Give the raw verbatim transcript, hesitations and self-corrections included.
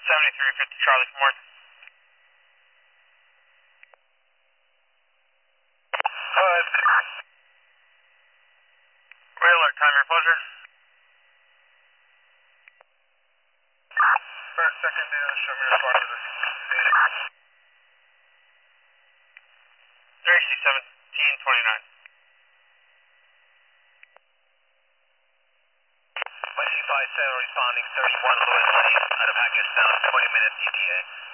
seventy-three fifty Charlie from Martin. Go ahead. Red alert, time your pleasure. First, second, data, show me your spot. three C seventeen twenty-nine. West five seven responding, thirty-one Lewis Lane, out of Hackettstown, twenty minutes E T A.